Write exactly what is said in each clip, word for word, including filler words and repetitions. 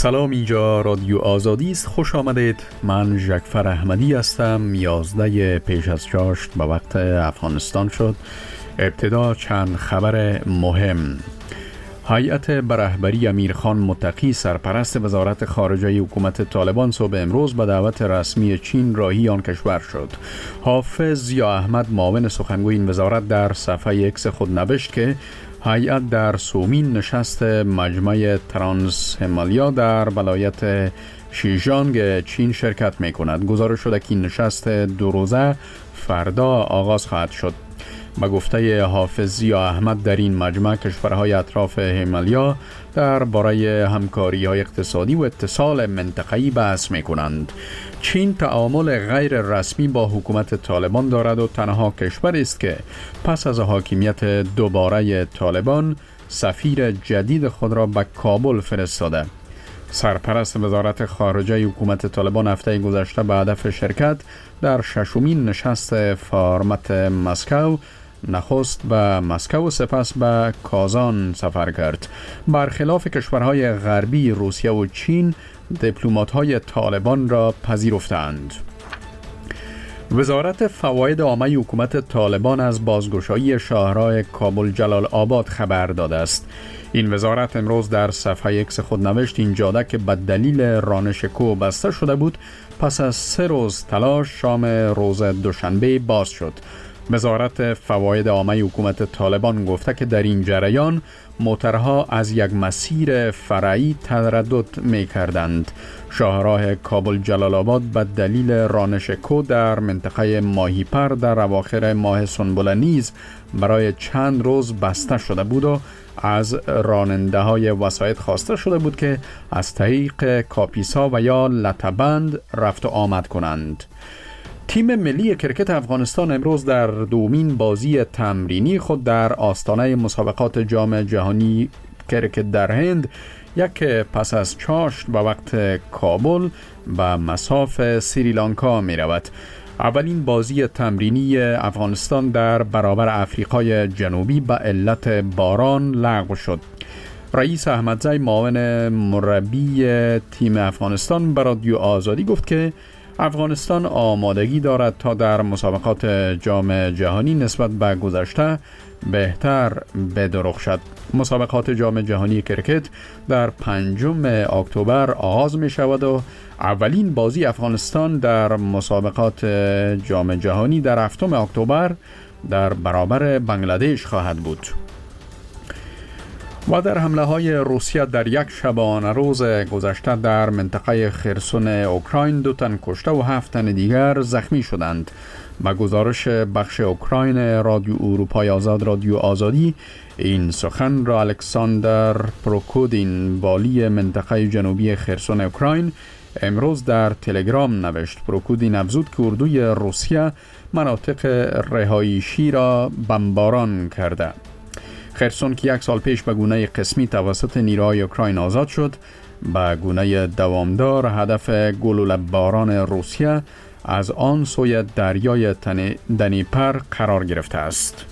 سلام، اینجا رادیو آزادی است. خوش آمدید. من ژکفر احمدی هستم. یازده پیش از چاشت به وقت افغانستان شد. ابتدا چند خبر مهم. هیئت به رهبری امیرخان متقی سرپرست وزارت خارجه حکومت طالبان صبح امروز به دعوت رسمی چین راهی آن کشور شد. حافظ ضیا احمد معاون سخنگوی این وزارت در صفحه ایکس خود نوشت که هیئت در سومین نشست مجمع ترانس همالیا در ولایت شیجانگ چین شرکت می کند. گزارش شده که این نشست دو روزه فردا آغاز خواهد شد. با گفته حافظ ضیا احمد در این مجمع کشورهای اطراف همالیا در باره همکاری های اقتصادی و اتصال منطقه‌ای بحث می کنند. چین تعامل غیر رسمی با حکومت طالبان دارد و تنها کشور است که پس از حاکمیت دوباره طالبان سفیر جدید خود را به کابل فرستاده. سرپرست وزارت خارجه حکومت طالبان هفته گذشته به هدف شرکت در ششمین نشست فارمت مسکو نخست به مسکو و سپس به کازان سفر کرد. برخلاف کشورهای غربی، روسیه و چین دیپلمات‌های طالبان را پذیرفتند. وزارت فواید عامه حکومت طالبان از بازگشایی شاهراه کابل جلال آباد خبر داده است. این وزارت امروز در صفحه ایکس خود نوشت این جاده که به دلیل رانش کوه بسته شده بود پس از سه روز تلاش شام روز دوشنبه باز شد. وزارت فواید عامه حکومت طالبان گفته که در این جریان موترها از یک مسیر فرعی تردد می کردند. شاهراه کابل جلال آباد به دلیل رانش کوه در منطقه ماهیپر در اواخر ماه سنبله نیز برای چند روز بسته شده بود و از راننده های وسایط خواسته شده بود که از طریق کاپیسا و یا لطه‌بند رفت و آمد کنند. تیم ملی کرکت افغانستان امروز در دومین بازی تمرینی خود در آستانه مسابقات جام جهانی کرکت در هند یک پس از چاشت به وقت کابل به مصاف سریلانکا می رود. اولین بازی تمرینی افغانستان در برابر آفریقای جنوبی به علت باران لغو شد. رئیس احمدزی معاون مربی تیم افغانستان به رادیو آزادی گفت که افغانستان آمادگی دارد تا در مسابقات جام جهانی نسبت به گذشته بهتر بدرخشد. مسابقات جام جهانی کرکت در پنجم اکتبر آغاز می شود و اولین بازی افغانستان در مسابقات جام جهانی در هفتم اکتبر در برابر بنگلادش خواهد بود. و در حمله های روسیه در یک شبانه روز گذشته در منطقه خرسون اوکراین دو تن کشته و هفت تن دیگر زخمی شدند. با گزارش بخش اوکراین رادیو اروپای آزاد رادیو آزادی، این سخن را الکساندر پروکودین والی منطقه جنوبی خرسون اوکراین امروز در تلگرام نوشت. پروکودین افزود که اردوی روسیه مناطق رهایشی را بمباران کرده. خرسون که یک سال پیش به گونه قسمی توسط نیروهای اوکراین آزاد شد، به گونه دوامدار هدف گلوله باران روسیه از آن سوی دریای دنیپر قرار گرفته است.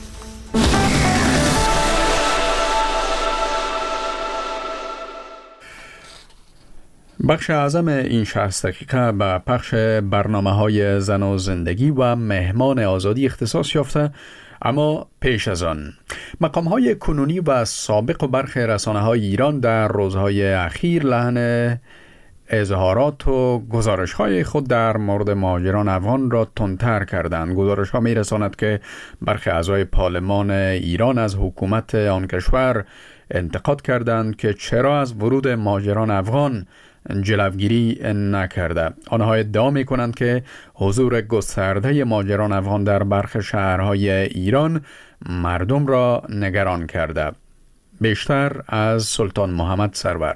بخش اعظم این شصت دقیقه به پخش برنامه های زن و زندگی و مهمان آزادی اختصاص یافته، اما پیش از آن مقام های کنونی و سابق و برخی رسانه های ایران در روزهای اخیر لحن اظهارات و گزارش های خود در مورد مهاجران افغان را تندتر کردند. گزارش ها می رساند که برخی اعضای پارلمان ایران از حکومت آن کشور انتقاد کردند که چرا از ورود مهاجران افغان جلوگیری نکرده. آنها ادعا می کنند که حضور گسترده مهاجران افغان در برخی شهرهای ایران مردم را نگران کرده. بیشتر از سلطان محمد سرور.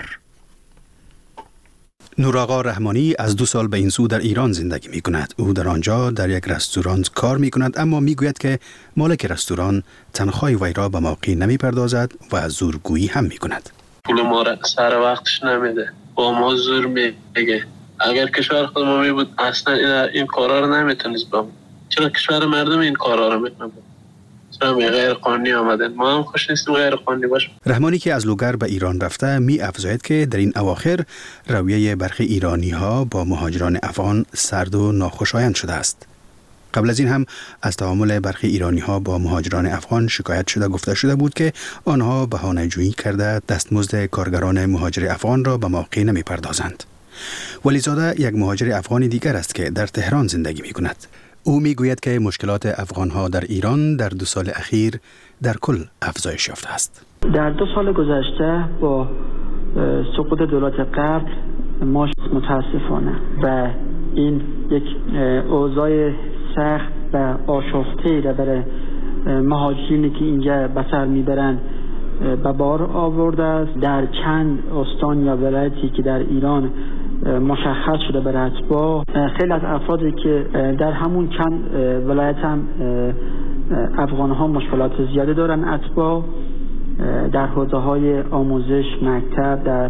نورآقا رحمانی از دو سال به این سو در ایران زندگی می کند. او در آنجا در یک رستوران کار می کند، اما می گوید که مالک رستوران تنخواه وی را به موقع نمی پردازد و زورگویی هم می کند. پول ما را سر وقتش نمیده، با ما زور میگه. اگر کشور خود ما می بود اصلا این, این کارا رو نمیتونست بام. چرا کشور مردم این کارا رو میکنه؟ چرا غیر قانونی آمدن؟ ما هم خوش نیستیم غیر قانونی باشه. رحمانی که از لوگر به ایران رفته می افزاید که در این اواخر رویه برخی ایرانی ها با مهاجران افغان سرد و ناخوشایند شده است. قبل از این هم از تعامل برخی ایرانی ها با مهاجران افغان شکایت شده گفته شده بود که آنها بهانه‌جویی کرده دستمزد کارگران مهاجر افغان را به موقع نمی پردازند. ولیزاده یک مهاجر افغانی دیگر است که در تهران زندگی می کند. او می گوید که مشکلات افغان ها در ایران در دو سال اخیر در کل افزایش یافته است. در دو سال گذشته با سقوط دولت قبل ما متاسفانه و این یک اوضاع سخت و آشفته را برای مهاجرینی که اینجا به سر میبرند به بار آورده است. در چند استان یا ولایتی که در ایران مشخص شده به اتباع، خیلی از افرادی که در همون چند ولایت هم افغان ها مشکلات زیاده دارن، اتباع در حوزه های آموزش، مکتب، در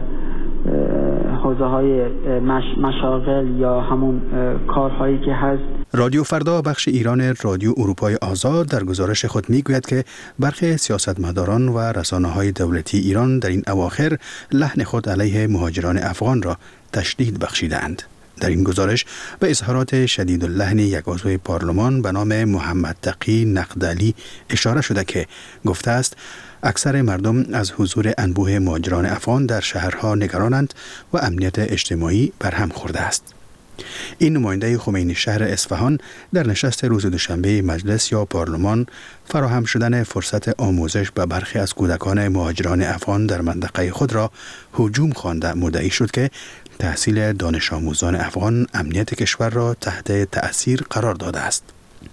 حوزه های مش، مشاغل یا همون کارهایی که هست. رادیو فردا بخش ایران رادیو اروپای آزاد در گزارش خود میگوید که برخی سیاستمداران و رسانه‌های دولتی ایران در این اواخر لحن خود علیه مهاجران افغان را تشدید بخشیدند. در این گزارش به اظهارات شدید اللحن یک عضو پارلمان به نام محمد تقی نقدلی اشاره شده که گفته است اکثر مردم از حضور انبوه مهاجران افغان در شهرها نگرانند و امنیت اجتماعی برهم خورده است. این نماینده خمینی شهر اصفهان در نشست روز دوشنبه مجلس یا پارلمان فراهم شدن فرصت آموزش به برخی از کودکان مهاجران افغان در منطقه خود را هجوم خوانده مدعی شد که تحصیل دانش آموزان افغان امنیت کشور را تحت تأثیر قرار داده است.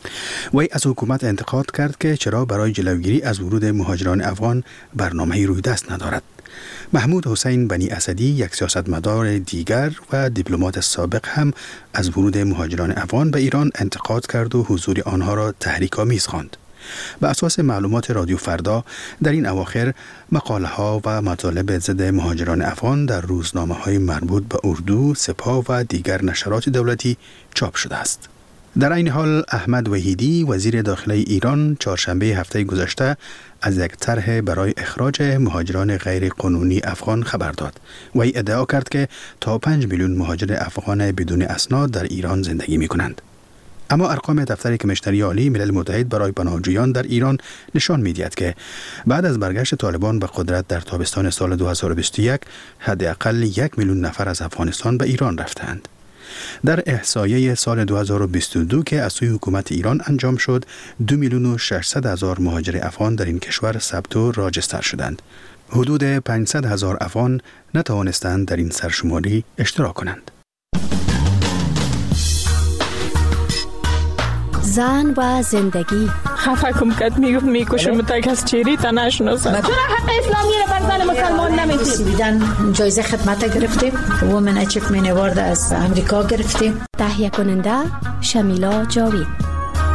وی از حکومت انتقاد کرد که چرا برای جلوگیری از ورود مهاجران افغان برنامه‌ای روی دست ندارد. محمود حسین بنی اسدی، یک سیاستمدار دیگر و دیپلمات سابق، هم از ورود مهاجران افغان به ایران انتقاد کرد و حضور آنها را تحریک‌آمیز خواند. به اساس معلومات رادیو فردا در این اواخر مقاله ها و مطالب ضد مهاجران افغان در روزنامه های مربوط به اردو، سپاه و دیگر نشرات دولتی چاپ شده است. در این حال احمد وحیدی وزیر داخله ایران چهارشنبه هفته گذشته از یک طرح برای اخراج مهاجران غیر قانونی افغان خبر داد. وی ادعا کرد که تا پنج میلیون مهاجر افغان بدون اسناد در ایران زندگی می کنند. اما ارقام دفتر کمیشنری عالی ملل متحد برای پناهجویان در ایران نشان می‌دهد که بعد از برگشت طالبان به قدرت در تابستان سال دو هزار و بیست و یک حداقل یک میلیون نفر از افغانستان به ایران رفتند. در احصایه سال دو هزار و بیست و دو که از سوی حکومت ایران انجام شد، دو میلیون و ششصد هزار مهاجر افغان در این کشور ثبت و راجستر شدند. حدود پانصد هزار افغان نتوانستند در این سرشماری اشتراک کنند. زن و زندگی. خفه کم کد میگفت میکشم متک از چیری تا نشناسم. چرا حق اسلامی رو بر زن مسلمان نمیدید؟ بیدن جایزه خدمت گرفتیم، وومن اچیومنت اوارد از امریکا گرفتیم. تهیه کننده شمیلا جاوید.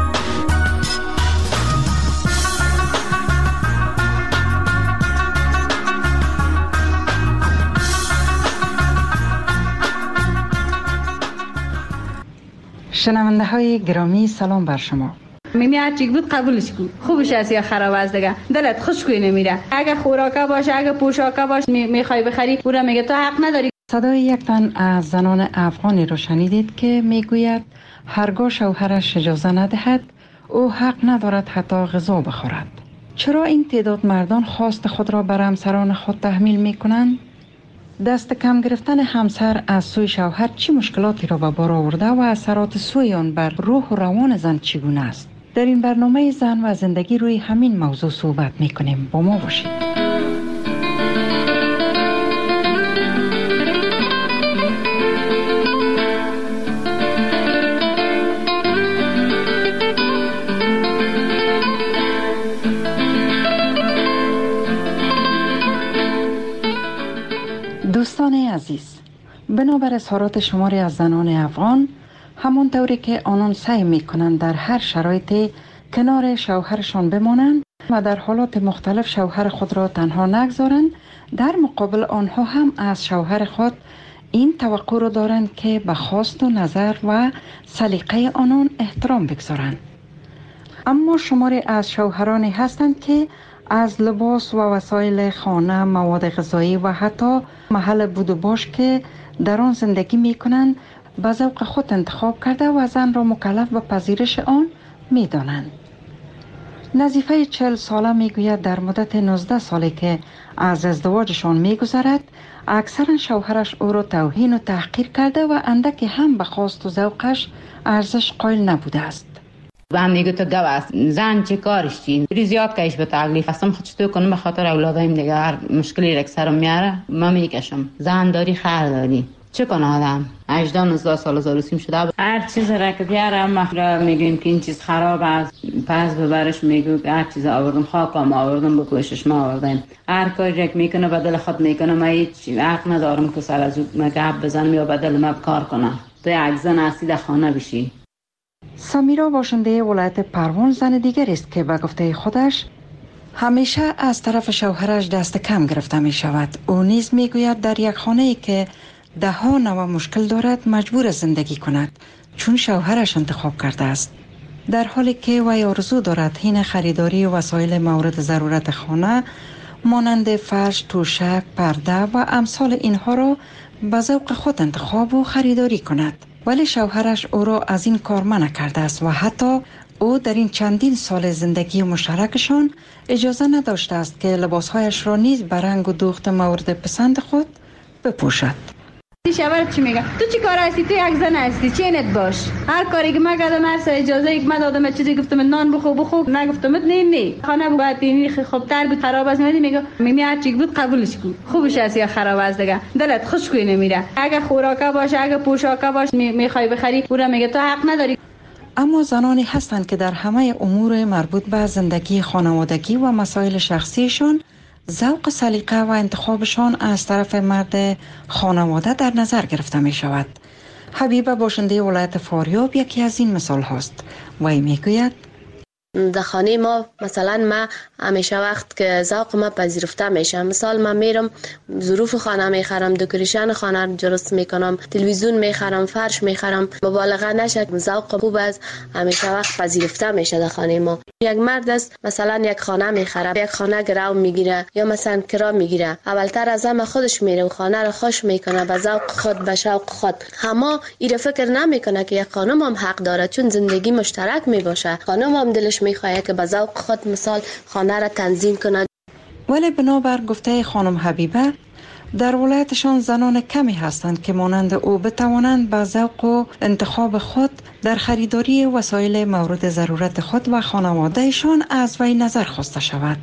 شنونده های گرامی سلام بر شما. میمی هر چی بود قبولش کن، خوبش است یا خراب است دیگه، دلت خوشگوی نمیره. اگه خوراکه باشه، اگه پوشاکه باشه میخوای بخری، او را میگه تو حق نداری. صدای یک تن از زنان افغانی را شنیدید که میگوید هرگاه شوهرش اجازه ندهد او حق ندارد حتی غذا بخورد. چرا این تعداد مردان خواست خود را بر همسران خود تحمیل میکنند؟ دست کم گرفتن همسر از سوی شوهر چه مشکلاتی را به بار آورده و اثرات سوی آن بر روح و روان زن چگونه است؟ در این برنامه زن و زندگی روی همین موضوع صحبت میکنیم. با ما باشید. دوستان عزیز، بنابر اظهارات شماری از زنان افغان، همون طوری که آنان سعی میکنند در هر شرایطی کنار شوهرشان بمانند و در حالات مختلف شوهر خود را تنها نگذارند، در مقابل آنها هم از شوهر خود این توقع را دارند که به خواست و نظر و سلیقه آنان احترام بگذارند. اما شماری از شوهرانی هستند که از لباس و وسایل خانه، مواد غذایی و حتی محل بود و باش که در آن زندگی می کنند به ذوق خود انتخاب کرده و زن را مکلف به پذیرش آن می دانند. نظیفه چهل ساله می گوید در مدت نوزده سالی که از ازدواجشان می گذرد اکثرا شوهرش او را توهین و تحقیر کرده و اندکی هم به خواست و ذوقش ارزش قائل نبوده است. و هم میگه تو گو است زن چه کارش چی بری زیاد کهش به تکلیف هستم خود چطور کنم به خاطر اولادایم دیگه هر مشکلی رک سرم میاره ما میکشم زن داری خیر داری چه کنه آدم هجده نوزده سال زاروسیم شده هر چیز رک بیاره ما میگیم که این چیز خراب است پس ببرش میگو هر چیز آوردم خاکم آوردم بکشش ما آوردم هر کاری رک میکنه بدل خود میکنه ما هیچ حق ندارم که سر از او گپ بزنم یا بدل ما کار کنم تو یک زن هستی در خانه بشی. سمیرا باشنده ولایت پروان زن دیگر است که به گفته خودش همیشه از طرف شوهرش دست کم گرفته می شود. او نیز می گوید در یک خانه ای که ده ها نوع مشکل دارد مجبور زندگی کند چون شوهرش انتخاب کرده است. در حالی که وی آرزو دارد حین خریداری وسایل مورد ضرورت خانه مانند فرش، توشک، پرده و امثال اینها را به ذوق خود انتخاب و خریداری کند. ولی شوهرش او را از این کار منع کرده است و حتی او در این چندین سال زندگی مشترکشان اجازه نداشته است که لباسهایش را نیز به رنگ و دوخت مورد پسند خود بپوشد. شوهر چی میگه تو چی کار هستی تو یک زن هستی چینت باش هر کاری که من کردم هر سر اجازه یک من دادم چیزی گفتم نان بخو بخو نگفتم نه نه خانه بود بینی خوب تر بود خراب است میگه میگه میمی هر چی بود قبولش کن خوبش است یا خراب است دیگه دلت خوش کوی نمیره اگه خوراکا باشه اگه پوشاکا باشه میخوای بخری پورا میگه تو حق نداری. اما زنانی هستند که در همه امور مربوط به زندگی خانوادگی و مسائل شخصیشان ذوق سلیقه و انتخابشان از طرف مرد خانواده در نظر گرفته می شود. حبیبه باشنده ولایت فاریاب یکی از این مثال هست. وی می گوید در خانه ما مثلا ما همیشه وقت که ذوق ما پذیرفته میشه مثال من میرم ظروف خانه میخرم دکوریشن خانه درست میکنم تلویزیون میخرم فرش میخرم مبالغه نشه ذوق خوب است همیشه وقت پذیرفته میشه در خانه ما. یک مرد است مثلا یک خانه میخره یک خانه گرو میگیره یا مثلا کرا میگیره اولتر از همه خودش میره و خانه رو خوش میکنه به ذوق خود به شوق خود اما این فکر نمیکنه که یک خانم هم حق داره چون زندگی مشترک میباشه خانم هم دلش میخواد که به ذوق خود مثال خانه را تنظیم کنه. ولی بنابر گفته خانم حبیبه در ولایتشان زنان کمی هستند که مانند او بتوانند به ذوق و انتخاب خود در خریداری وسایل مورد ضرورت خود و خانوادهشان از وی نظر خواسته شود.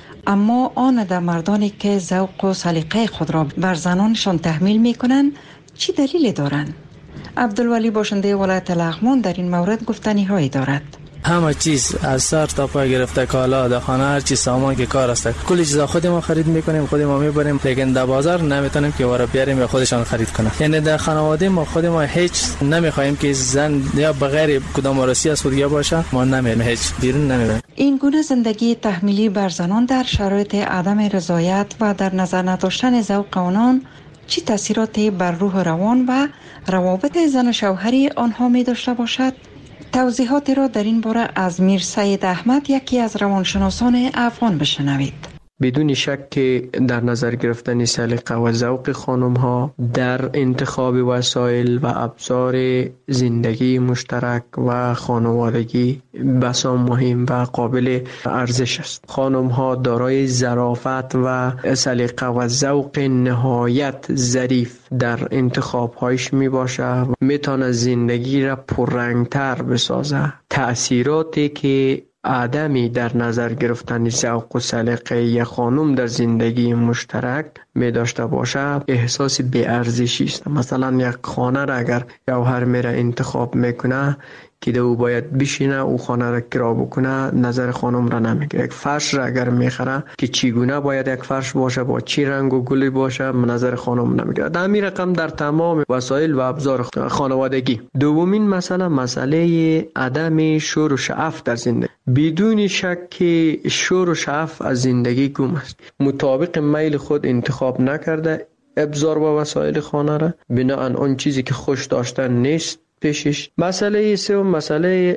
اما آن در مردانی که ذوق و سلیقه خود را بر زنانشان تحمیل می کنند چی دلیلی دارند؟ عبدالولی باشنده ولایت لغمان در این مورد گفتنی هایی دارد. همه چیز از سر تا پا گرفته کالا در خانه هر چیز سامان که کار است کل چیزا خود ما خرید میکنیم خود ما میبریم لیکن در بازار نمیتونیم که وارا بیاریم یا خودشان خرید کنه. یعنی در خانواده ما خود ما هیچ نمیخوایم که زن یا بغیر کدام وارسی از خودیا باشه ما نمیریم هیچ بیرون نمیریم. این گونه زندگی تحمیلی بر زنان در شرایط عدم رضایت و در نظر نداشتن ذوق آنان چه تاثیراتی بر روح روان و روابط زن و شوهری آنها می داشته باشد؟ توضیحاتی را در این باره از میر سید احمد یکی از روانشناسان افغان بشنوید. بدون شک که در نظر گرفتن سلیقه و ذوق خانم ها در انتخاب وسایل و ابزار زندگی مشترک و خانوادگی بسیار مهم و قابل ارزش است. خانم ها دارای ظرافت و سلیقه و ذوق نهایت ظریف در انتخاب هایش می باشه و می تونه زندگی را پررنگتر بسازه. تأثیراتی که عدمی در نظر گرفتن ذوق و سلیقه یک خانم در زندگی مشترک می داشته باشه احساس بی ارزشی است. مثلا یک خانه را اگر شوهر میره انتخاب میکنه که او باید بشینه او خانه را کرا بکنه نظر خانم را نمیگیره. یک فرش را اگر میخره که چگونه باید یک فرش باشه با چی رنگ و گلی باشه نظر خانم نمیگیره. در همین رقم در تمام وسایل و ابزار خانوادگی. دومین مسئله مسئله عدم شور و شعف در زندگی. بدون شک که شور و شعف از زندگی گم است. مطابق میل خود انتخاب نکرده ابزار و وسایل خانه را بناهن آن چیزی که خوش داشتن نیست پیشش. مسئله سوم مسئله